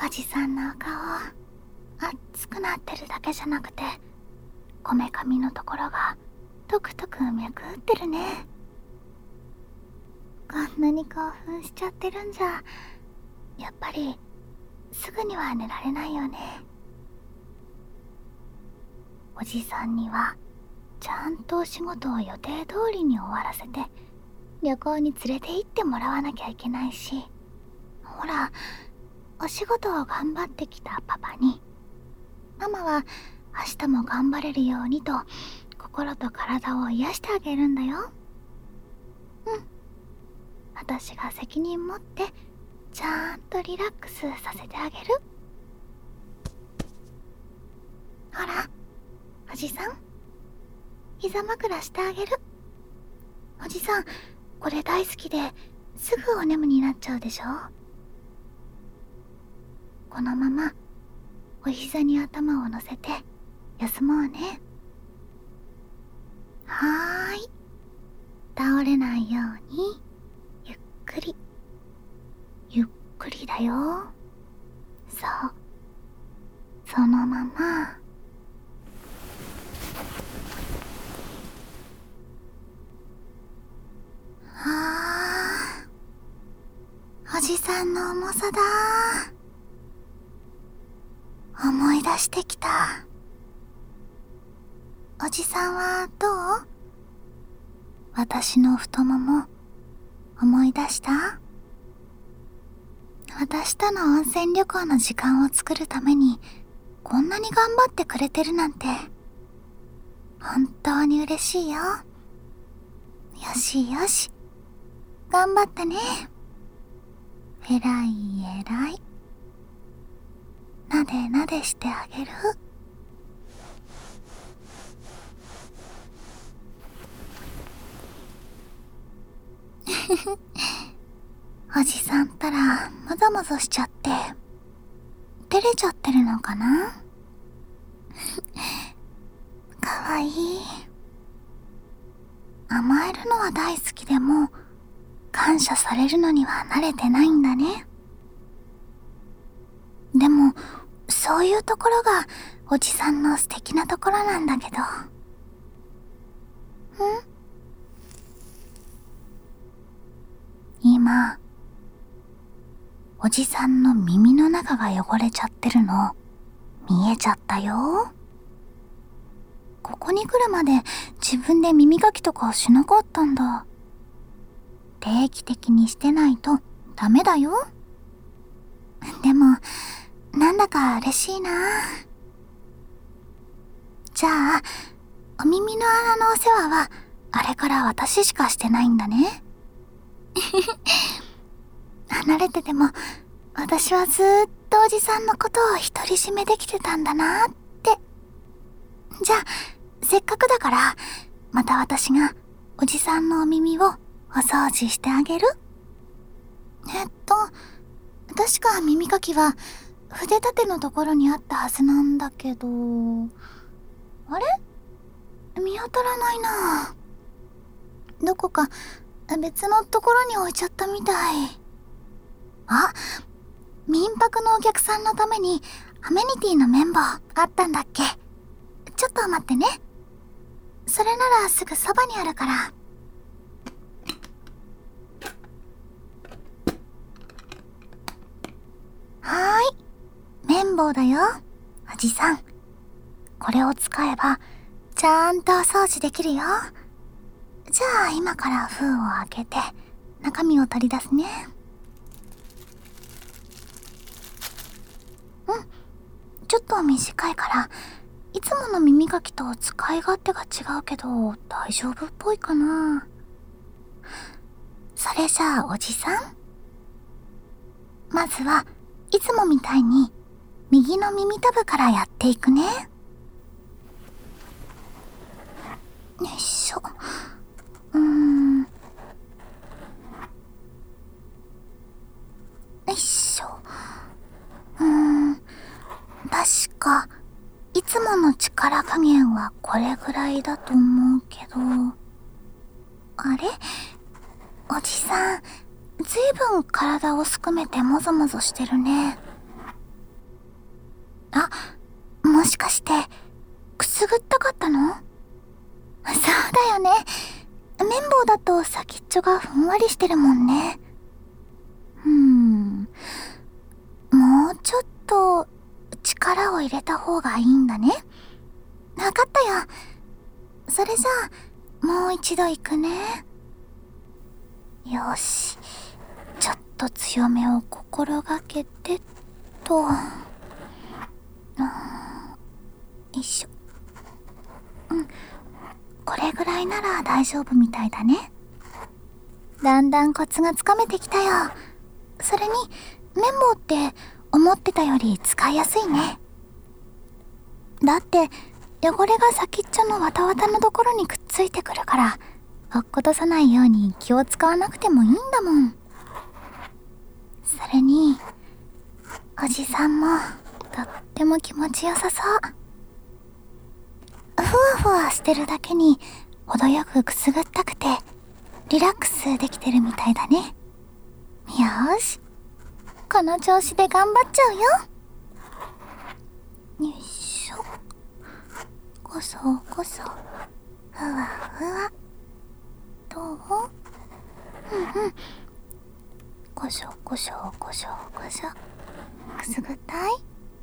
おじさんのお顔熱くなってるだけじゃなくて、こめかみのところがトクトク脈打ってるね。こんなに興奮しちゃってるんじゃ、やっぱりすぐには寝られないよね。おじさんにはちゃんとお仕事を予定通りに終わらせて旅行に連れて行ってもらわなきゃいけないし、ほら、お仕事を頑張ってきたパパにママは明日も頑張れるようにと心と体を癒してあげるんだよ。私が責任持ってちゃんとリラックスさせてあげる。ほら、おじさん、膝枕してあげる。おじさん、これ大好きですぐお眠になっちゃうでしょ。このままお膝に頭を乗せて休もうね。はーい、倒れないようにゆっくりゆっくりだよ。そう、そのまま。おじさんの重さだ。思い出してきた。おじさんはどう？私の太もも思い出した？私との温泉旅行の時間を作るためにこんなに頑張ってくれてるなんて本当に嬉しいよ。よしよし、頑張ったね。えらいえらい。なでなでしてあげる。おじさんったらもぞもぞしちゃって照れちゃってるのかな。かわいい。甘えるのは大好きでも感謝されるのには慣れてないんだね。でもそういうところがおじさんの素敵なところなんだけど。今おじさんの耳の中が汚れちゃってるの見えちゃったよ。ここに来るまで自分で耳かきとかしなかったんだ。定期的にしてないとダメだよ。でもなんだか嬉しいな。じゃあお耳の穴のお世話はあれから私しかしてないんだね。離れてても私はずーっとおじさんのことを独り占めできてたんだなって。じゃあせっかくだからまた私がおじさんのお耳をお掃除してあげる。確か耳かきは筆立てのところにあったはずなんだけど、あれ？見当たらないな。どこか別のところに置いちゃったみたい。あ、民泊のお客さんのためにアメニティの綿棒あったんだっけ？ちょっと待ってね。それならすぐそばにあるから。はーい、綿棒だよ、おじさん。これを使えばちゃんとお掃除できるよ。じゃあ今から封を開けて中身を取り出すね。ちょっと短いからいつもの耳かきと使い勝手が違うけど大丈夫っぽいかな。それじゃあおじさん、まずはいつもみたいに右の耳たぶからやっていくね。よいしょ。よいしょ。確かいつもの力加減はこれぐらいだと思うけど、あれ？おじさん、ずいぶん体をすくめてもぞもぞしてるね。 あ、もしかしてくすぐったかったの？そうだよね。綿棒だと先っちょがふんわりしてるもんね。もうちょっと力を入れた方がいいんだね。わかったよ。それじゃあもう一度行くね。よし、ちょっと強めを心がけてと。よいしょ。これぐらいなら大丈夫みたいだね。だんだんコツがつかめてきたよ。それに綿棒って思ってたより使いやすいね。だって汚れが先っちょのわたわたのところにくっついてくるから、落っことさないように気を使わなくてもいいんだもん。それにおじさんもとっても気持ちよさそう。ふわふわしてるだけに程よくくすぐったくてリラックスできてるみたいだね。よーし、この調子で頑張っちゃうよ。よいしょ。こそこそ、ふわふわ。どう？こしょこしょこしょこしょ。くすぐったい？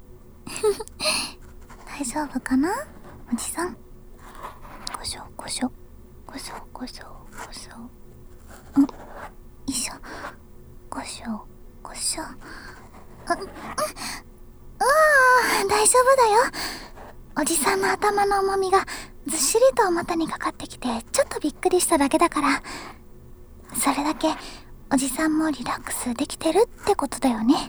大丈夫かな、おじさん。こしょこしょこしょこしょこしょ。よいしょ。こしょこしょ。大丈夫だよ。おじさんの頭の重みがずっしりと股にかかってきてちょっとびっくりしただけだから、それだけおじさんもリラックスできてるってことだよね。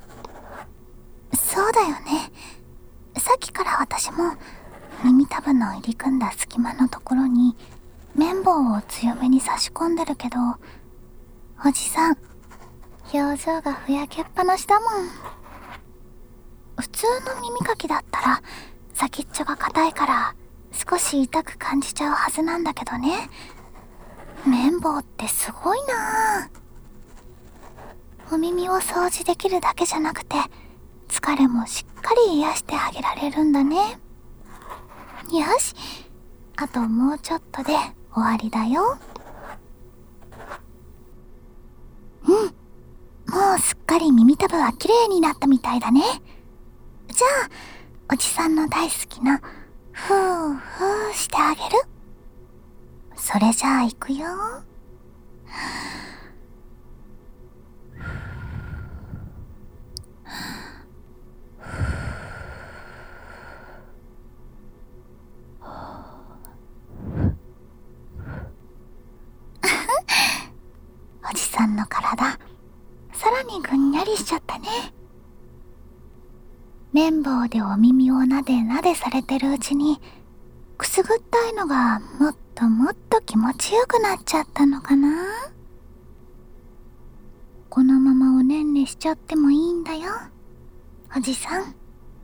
そうだよね。さっきから私も耳たぶの入り組んだ隙間のところに綿棒を強めに差し込んでるけど、おじさん表情がふやけっぱなしだもん。普通の耳かきだったら先っちょが硬いから少し痛く感じちゃうはずなんだけどね。綿棒ってすごいなぁ。お耳を掃除できるだけじゃなくて疲れもしっかり癒してあげられるんだね。よし、あともうちょっとで終わりだよ。もうすっかり耳たぶは綺麗になったみたいだね。じゃあおじさんの大好きなふーふーしてあげる。それじゃあ行くよ。おじさんの体さらにぐんやりしちゃったね。綿棒でお耳をなでなでされてるうちにくすぐったいのがもっともっと気持ちよくなっちゃったのかな。このままおねんねしちゃってもいいんだよ、おじさん。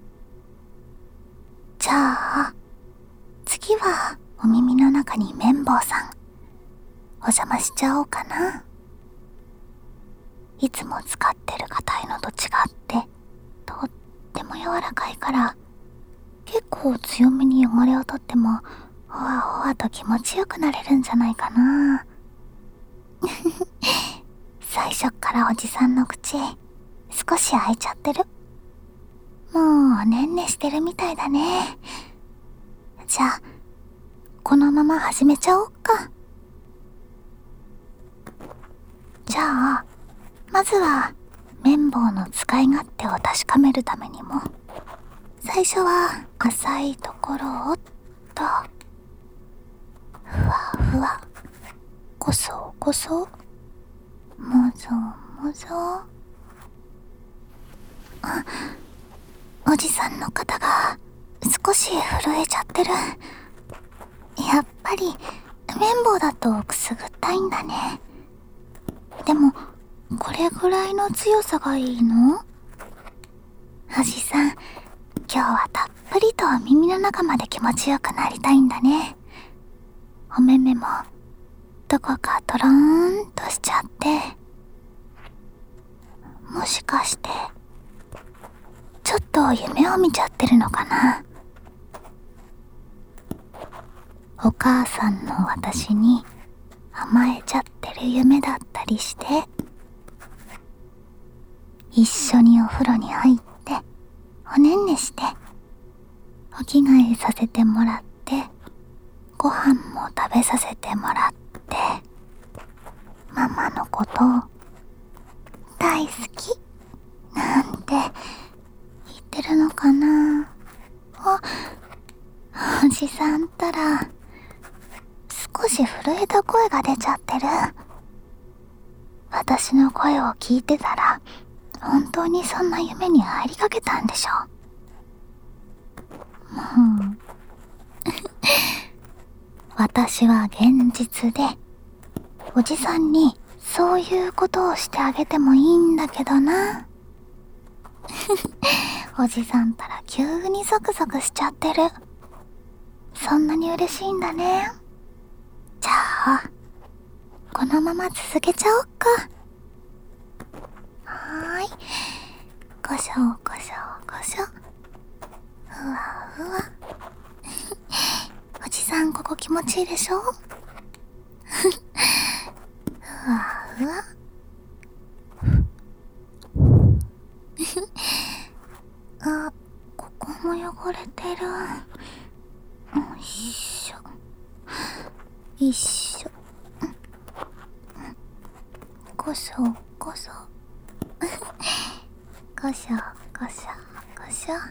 じゃあ次はお耳の中に綿棒さんお邪魔しちゃおうかな。いつも使ってる硬いのと違ってとっても柔らかいから、結構強めに汚れを取ってもほわほわと気持ちよくなれるんじゃないかな。最初っからおじさんの口少し開いちゃってる。もうおねんねしてるみたいだね。じゃあこのまま始めちゃおっか。じゃあまずは綿棒の使い勝手を確かめるためにも、最初は浅いところをっとふわふわ、こそこそ、もぞもぞ。おじさんの肩が少し震えちゃってる。やっぱり綿棒だとくすぐったいんだね。でもこれぐらいの強さがいいの？おじさん、今日はたっぷりと耳の中まで気持ちよくなりたいんだね。お目目もどこかトローンとしちゃって、もしかしてちょっと夢をを見ちゃってるのかな。お母さんの私に甘えちゃってる夢だったりして、一緒にお風呂に入っておねんねしてお着替えさせてもらって、ご飯も食べさせてもらって、ママのこと大好きなんて言ってるのかな。おじさんったら少し震えた声が出ちゃってる。私の声を聞いてたら本当にそんな夢に入りかけたんでしょ。もう私は現実でおじさんにそういうことをしてあげてもいいんだけどな。おじさんったら急にゾクゾクしちゃってる。そんなに嬉しいんだね。じゃあこのまま続けちゃおっか。はーい、ごしょごしょごしょ、ふわふわ。おじさんここ気持ちいいでしょ。ふわふわ。あ、ここも汚れてる。よいしょよいしょ。ごしょごしょ。ごしょごしょごしょ。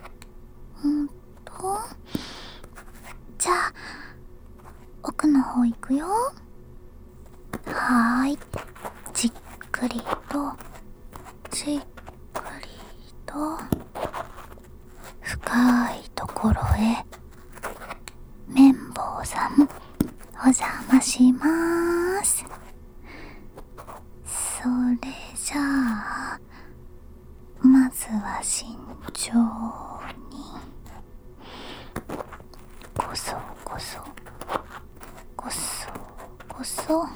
じゃあ奥の方行くよ。はーい、じっくりとじっくりと深いところへ綿棒さんお邪魔しまーす。それじゃあまずは慎重にごそごそごそごそ。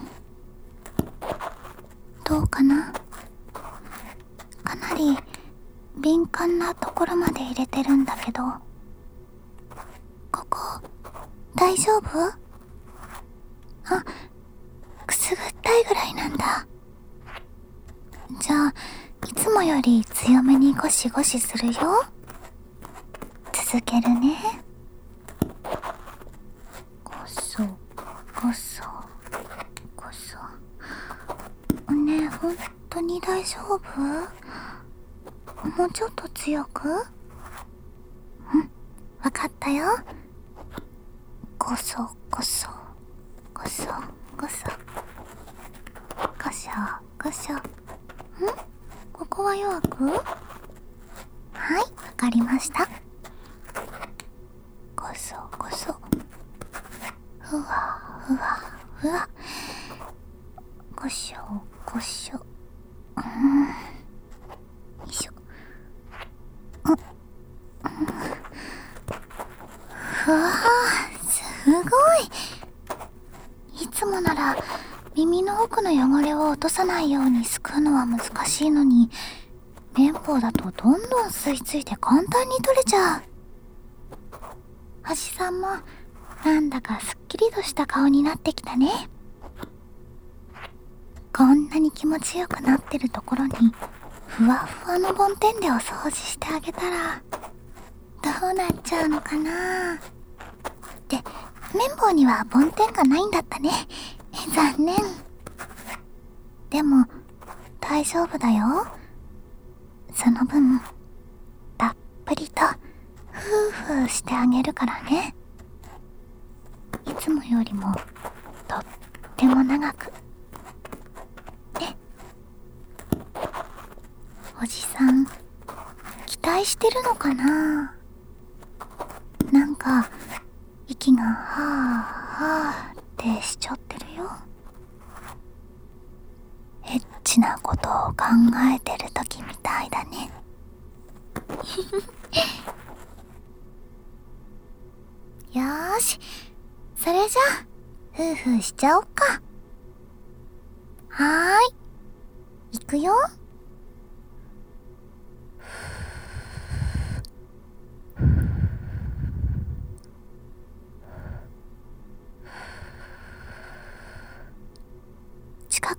どうかな。かなり敏感なところまで入れてるんだけど、ここ大丈夫？あ、くすぐったいぐらいなんだ。じゃあいつもより強めにゴシゴシするよ。続けるね。ゴソゴソゴソ。ねえ、ほんとに大丈夫？もうちょっと強く？わかったよ。ゴソゴソゴソゴソゴショゴショ。ここは弱く？はい、わかりました。ゴソゴソ、ふわふわふわ、ゴショゴショ。よいしょ。ふわー、すごい。いつもなら耳の奥の汚れを落とさないようにすくうのは難しいのに、綿棒だとどんどん吸い付いて簡単に取れちゃう。おじさんもなんだかすっきりとした顔になってきたね。こんなに気持ちよくなってるところにふわふわの梵天でお掃除してあげたらどうなっちゃうのかな。って綿棒には梵天がないんだったね。残念。でも大丈夫だよ。その分たっぷりとフーフーしてあげるからね。いつもよりもとっても長くね。おじさん期待してるのかな。なんか息がはぁはぁってしちゃってるよ。エッチなことを考えてる時みたいだね。よーし、それじゃあフーフーしちゃおっか。はーい、いくよ。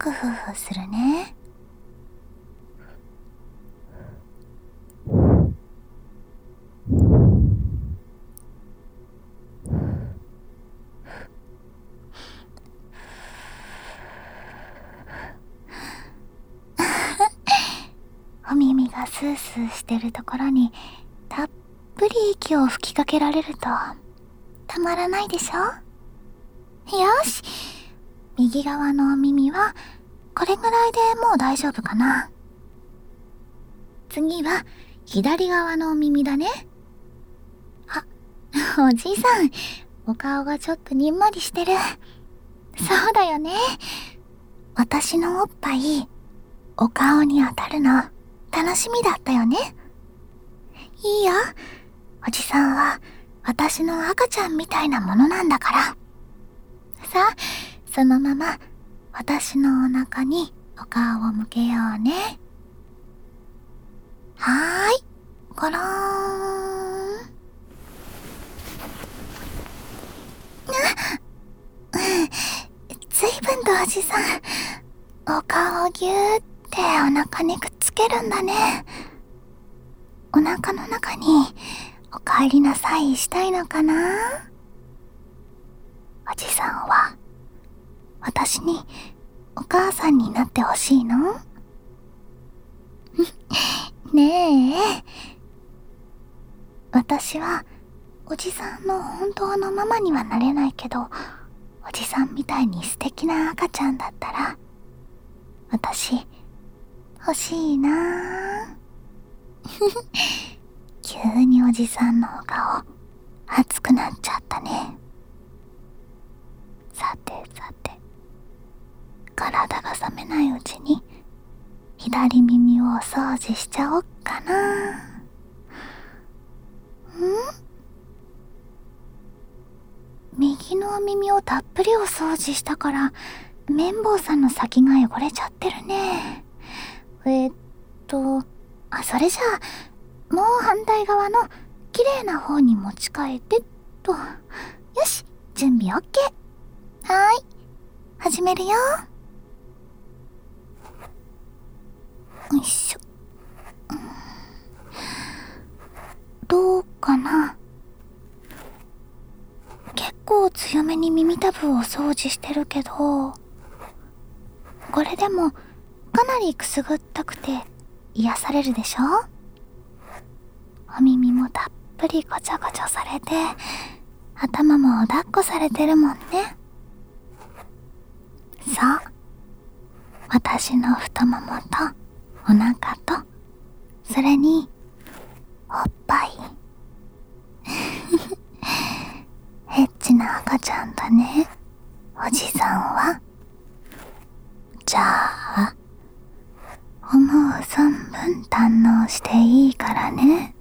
くふふするね。お耳がスースーしてるところにたっぷり息を吹きかけられるとたまらないでしょ。よし、右側のお耳はこれぐらいでもう大丈夫かな。次は左側のお耳だね。あ、おじいさん、お顔がちょっとにんまりしてる。そうだよね。私のおっぱいお顔に当たるの楽しみだったよね。いいよ、おじさんは私の赤ちゃんみたいなものなんだから。さあ、そのまま私のお腹にお顔を向けようね。はーい、ゴローン。ずいぶんとおじさん、お顔をぎゅーってお腹にくっつけるんだね。お腹の中にお帰りなさいしたいのかな。おじさんは私にお母さんになってほしいの？ねえ、私はおじさんの本当のママにはなれないけど、おじさんみたいに素敵な赤ちゃんだったら私欲しいな。急におじさんのお顔熱くなっちゃったね。さてさて、体が冷めないうちに左耳をお掃除しちゃおっかな。右のお耳をたっぷりお掃除したから綿棒さんの先が汚れちゃってるね。それじゃあもう反対側の綺麗な方に持ち替えてっと。よし、準備 OK。 はーい、始めるよ。よいしょ。どうかな。結構強めに耳たぶを掃除してるけど、これでもかなりくすぐったくて癒されるでしょ。お耳もたっぷりごちょごちょされて、頭も抱っこされてるもんね。そう、私の太ももとお腹と、それにおっぱい。エッチな赤ちゃんだね、おじさんは。じゃあ思う存分堪能していいからね。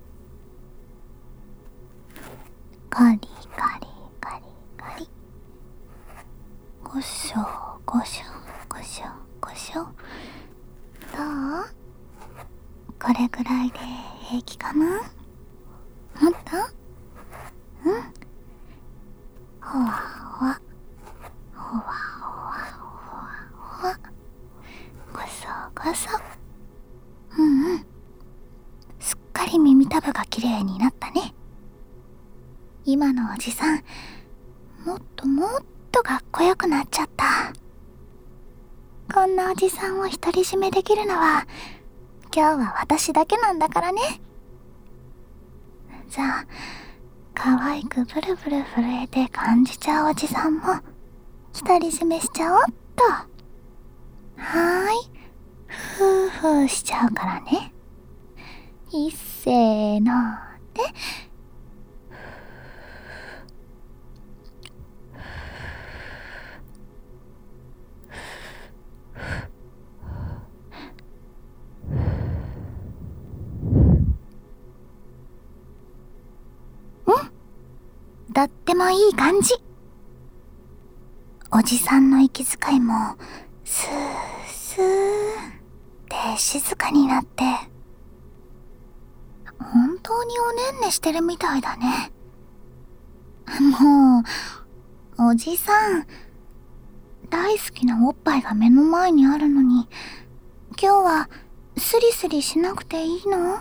カリカリカリカリ、ごしょごしょごしょごしょ。どう？これぐらいで平気かな？もっと？うん。ほわほわほわほわほわほわ、ごそごそ。うんうん、すっかり耳たぶがきれいになったね。今のおじさん、もっともっとかっこよくなっちゃった。こんなおじさんを独り占めできるのは今日は私だけなんだからね。じゃあ可愛くブルブル震えて感じちゃうおじさんも独り占めしちゃおっと。はーい、ふーふーしちゃうからね。いっせーので、とってもいい感じ。おじさんの息遣いもスースーって静かになって、本当におねんねしてるみたいだね。もうおじさん大好きなおっぱいが目の前にあるのに、今日はスリスリしなくていいの？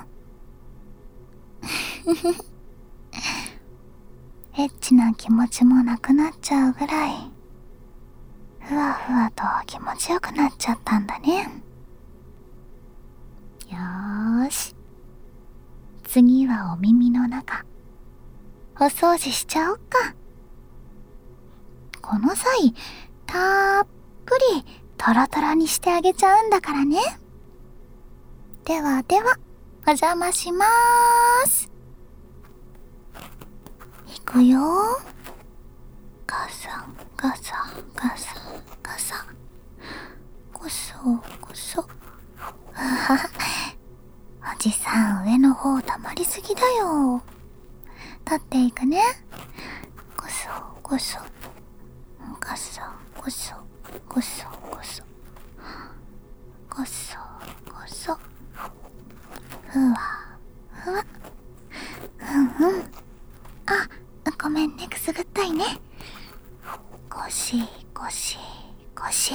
エッチな気持ちもなくなっちゃうぐらい、ふわふわと気持ちよくなっちゃったんだね。よーし。次はお耳の中、お掃除しちゃおっか。この際、たっぷりトロトロにしてあげちゃうんだからね。ではでは、お邪魔しまーす。いくよ。ガサガサガサガサ、こそこそ。はは、おじさん上の方たまりすぎだよ。立っていくね。こそこそ、こそこそこそこそ、こそこそ、ふわふわ。うんうん。あ、ごめんね、くすぐったいね。ゴシゴシゴシ。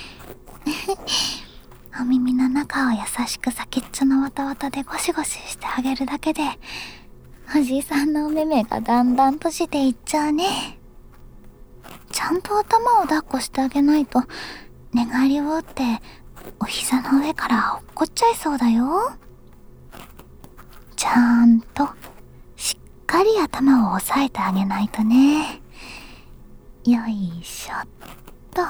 お耳の中を優しく先っちょのわたわたでゴシゴシしてあげるだけで、おじいさんのお目目がだんだん閉じていっちゃうね。ちゃんと頭を抱っこしてあげないと、寝返りを打ってお膝の上から落っこっちゃいそうだよ。ちゃんとしっかり頭を押さえてあげないとね。よいしょっと。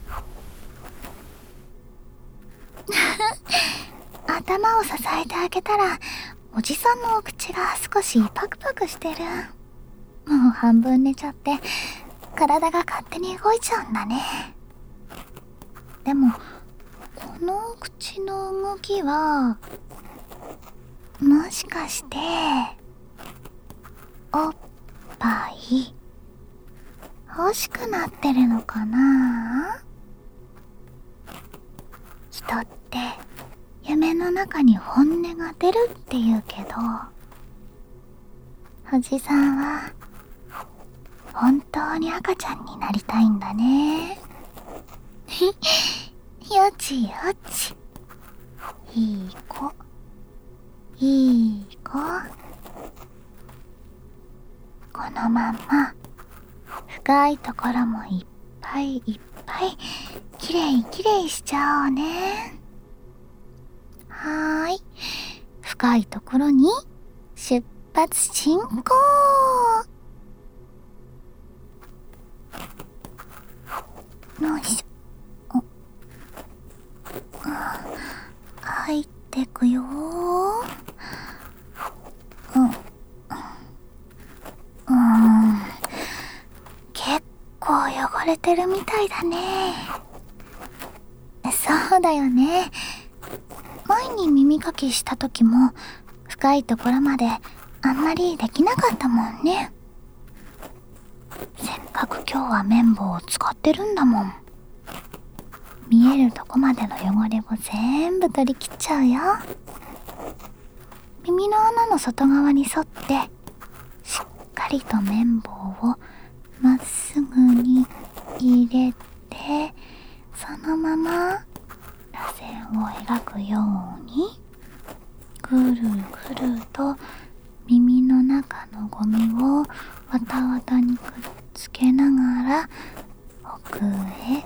頭を支えてあげたら、おじさんのお口が少しパクパクしてる。もう半分寝ちゃって、体が勝手に動いちゃうんだね。でも、この口の動きは、もしかして、おっぱい、欲しくなってるのかな？人って、夢の中に本音が出るって言うけど、おじさんは本当に赤ちゃんになりたいんだね。よちよち、いい子いい子。このまんま深いところもいっぱいいっぱいきれいきれいしちゃおうね。はーい、深いところに出発進行。よいしょ。入ってくよー。結構汚れてるみたいだね。そうだよね。前に耳かきした時も深いところまであんまりできなかったもんね。せっかく今日は綿棒を使ってるんだもん。見えるとこまでの汚れを全部取り切っちゃうよ。耳の穴の外側に沿ってしっかりと綿棒をまっすぐに入れて、そのまま螺旋を描くようにぐるぐると耳の中のゴミをわたわたにくっつけながら奥へ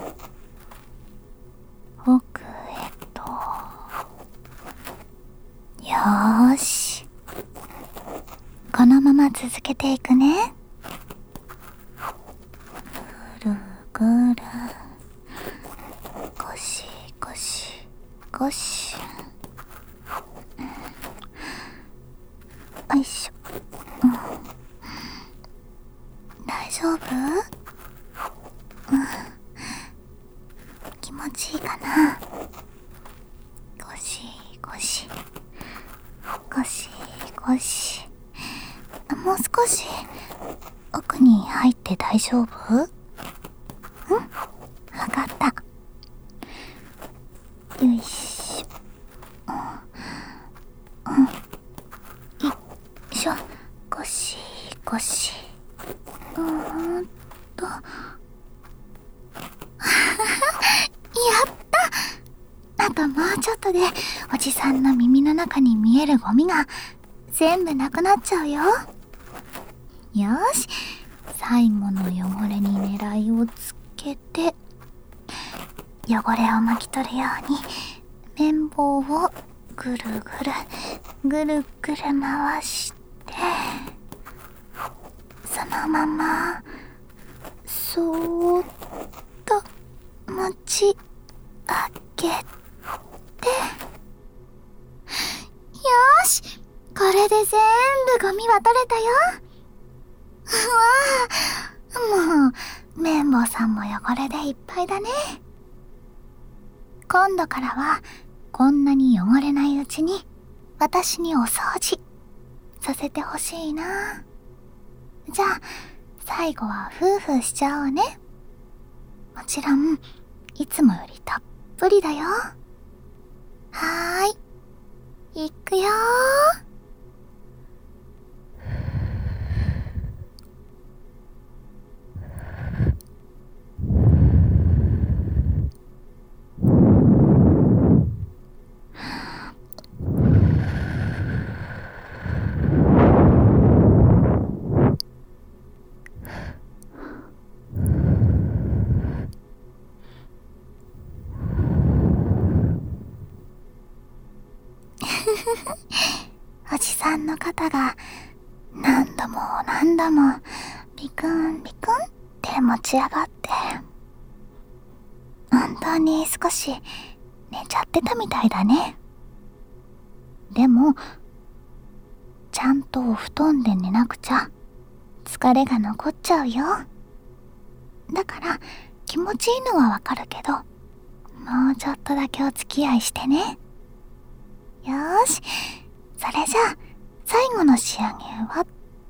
奥へと。よーし、このまま続けていくね。ぐるぐる、ゴシゴシゴシ、よいしょ。大丈夫？気持ちいいかな？ゴシゴシゴシゴシ。もう少し奥に入って大丈夫？わかった。よいしょ。よいしょ。ゴシゴシ。とあともうちょっとでおじさんの耳の中に見えるゴミが全部なくなっちゃうよ。よーし、最後の汚れに狙いをつけて、汚れを巻き取るように綿棒をぐるぐる回して、そのままそーっと持ち上げて、よーし、これで全部ゴミは取れたよ。うわあ、もう綿棒さんも汚れでいっぱいだね。今度からはこんなに汚れないうちに私にお掃除させてほしいな。じゃあ最後はフーフーしちゃおうね。もちろんいつもよりたっぷりだよ。はーい、いくよー。おじさんの肩が何度もビクンビクンって持ち上がって、本当に少し寝ちゃってたみたいだね。でもちゃんとお布団で寝なくちゃ疲れが残っちゃうよ。だから気持ちいいのはわかるけど、もうちょっとだけお付き合いしてね。よーし、それじゃあ最後の仕上げは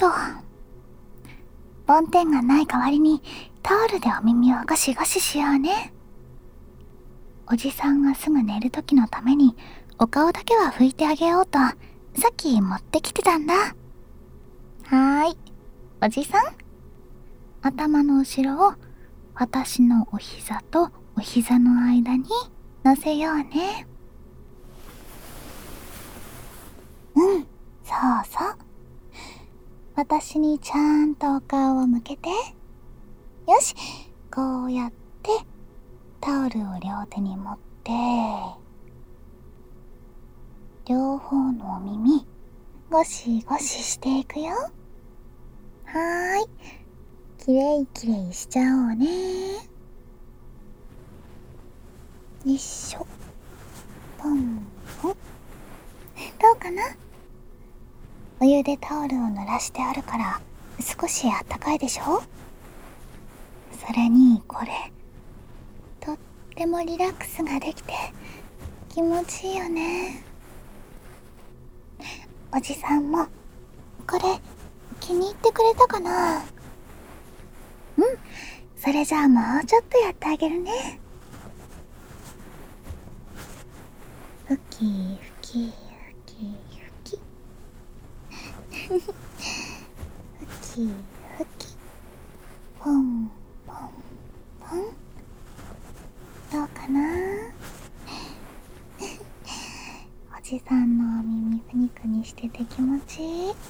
梵天がない代わりにタオルでお耳をゴシゴシしようね。おじさんがすぐ寝る時のためにお顔だけは拭いてあげようとさっき持ってきてたんだ。はーい、おじさん、頭の後ろを私のお膝とお膝の間に乗せようね。うん、そうそう。私にちゃんとお顔を向けて。よし、こうやってタオルを両手に持って、両方のお耳ゴシゴシしていくよ。はーい、きれいきれいしちゃおうね。よいしょ、ポンポン。どうかな？お湯でタオルを濡らしてあるから少しあったかいでしょ。それにこれとってもリラックスができて気持ちいいよね。おじさんもこれ気に入ってくれたかな？うん、それじゃあもうちょっとやってあげるね。ふきふきふきふきふきふき、ポンポンポン。どうかな？おじさんのお耳くにくにしてて気持ちいい。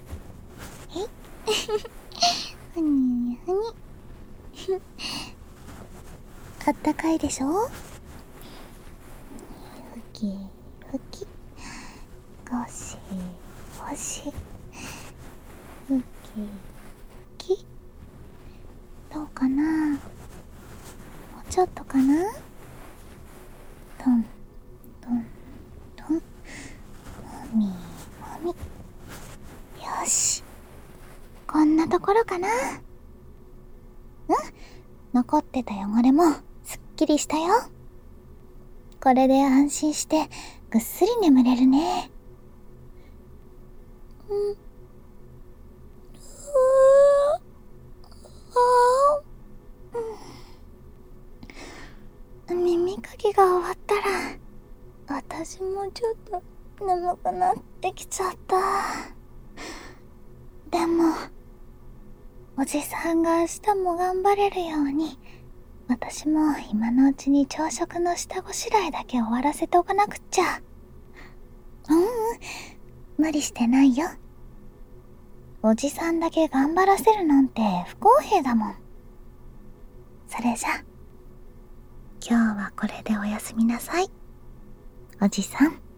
ふにふにあったかいでしょ？ふきふき、ゴシゴシ、ふきふき。どうかな？もうちょっとかな？トントントン、もみもみ。よし、こんなところかな。残ってた汚れもすっきりしたよ。これで安心してぐっすり眠れるね。耳かきが終わったら私もちょっと眠くなってきちゃった。でもおじさんが明日も頑張れるように私も今のうちに朝食の下ごしらえだけ終わらせておかなくっちゃ。無理してないよ。おじさんだけ頑張らせるなんて不公平だもん。それじゃ今日はこれでおやすみなさい、おじさん。